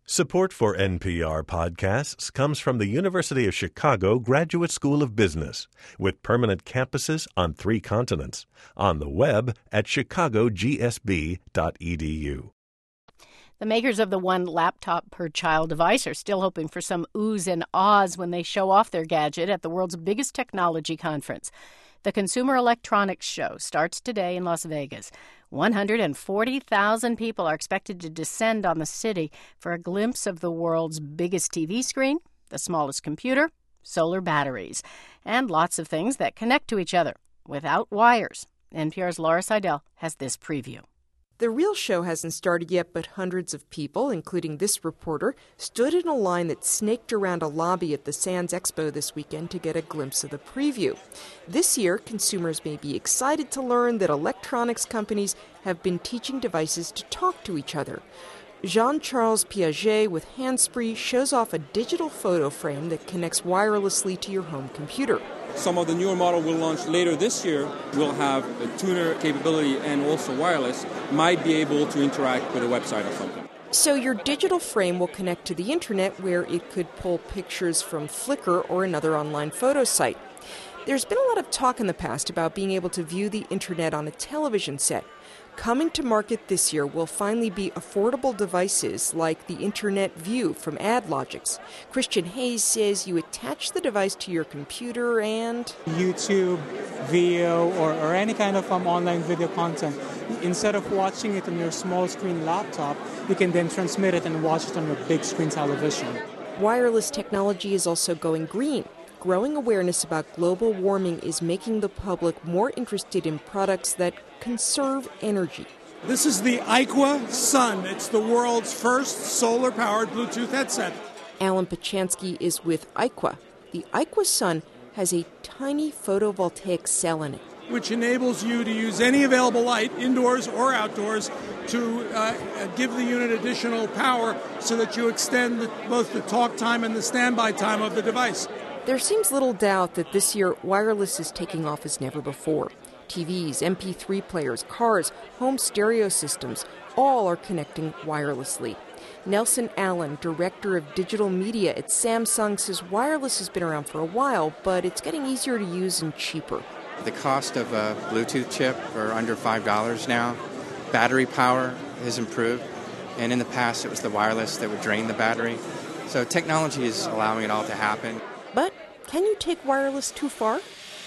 Support for NPR podcasts comes from the University of Chicago Graduate School of Business, with permanent campuses on 3 continents, on the web at chicagogsb.edu. The makers of the one laptop per child device are still hoping for some oohs and ahs when they show off their gadget at the world's biggest technology conference. The Consumer Electronics Show starts today in Las Vegas. 140,000 people are expected to descend on the city for a glimpse of the world's biggest TV screen, the smallest computer, solar batteries, and lots of things that connect to each other without wires. NPR's Laura Seidel has this preview. The real show hasn't started yet, but hundreds of people, including this reporter, stood in a line that snaked around a lobby at the Sands Expo this weekend to get a glimpse of the preview. This year, consumers may be excited to learn that electronics companies have been teaching devices to talk to each other. Jean-Charles Piaget with Handspree shows off a digital photo frame that connects wirelessly to your home computer. Some of the newer model we'll launch later this year will have a tuner capability and also wireless, might be able to interact with a website or something. So your digital frame will connect to the internet, where it could pull pictures from Flickr or another online photo site. There's been a lot of talk in the past about being able to view the internet on a television set. Coming to market this year will finally be affordable devices like the Internet View from AdLogix. Christian Hayes says you attach the device to your computer and YouTube video or any kind of online video content. Instead of watching it on your small screen laptop, you can then transmit it and watch it on your big screen television. Wireless technology is also going green. Growing awareness about global warming is making the public more interested in products that conserve energy. This is the Iqua Sun. It's the world's first solar-powered Bluetooth headset. Alan Pachansky is with Iqua. The Iqua Sun has a tiny photovoltaic cell in it, which enables you to use any available light, indoors or outdoors, to give the unit additional power so that you extend both the talk time and the standby time of the device. There seems little doubt that this year wireless is taking off as never before. TVs, MP3 players, cars, home stereo systems, all are connecting wirelessly. Nelson Allen, director of digital media at Samsung, says wireless has been around for a while, but it's getting easier to use and cheaper. The cost of a Bluetooth chip are under $5 now. Battery power has improved, and in the past it was the wireless that would drain the battery. So technology is allowing it all to happen. But can you take wireless too far?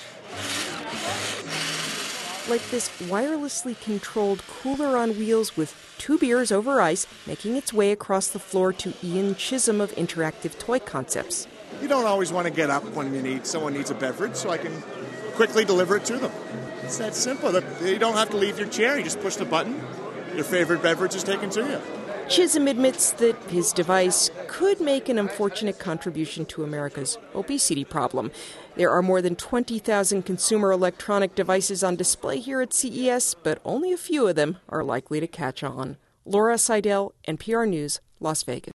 Like this wirelessly controlled cooler on wheels with 2 beers over ice making its way across the floor to Ian Chisholm of Interactive Toy Concepts. You don't always want to get up when someone needs a beverage, so I can quickly deliver it to them. It's that simple. You don't have to leave your chair. You just push the button. Your favorite beverage is taken to you. Chisholm admits that his device could make an unfortunate contribution to America's obesity problem. There are more than 20,000 consumer electronic devices on display here at CES, but only a few of them are likely to catch on. Laura Seidel, NPR News, Las Vegas.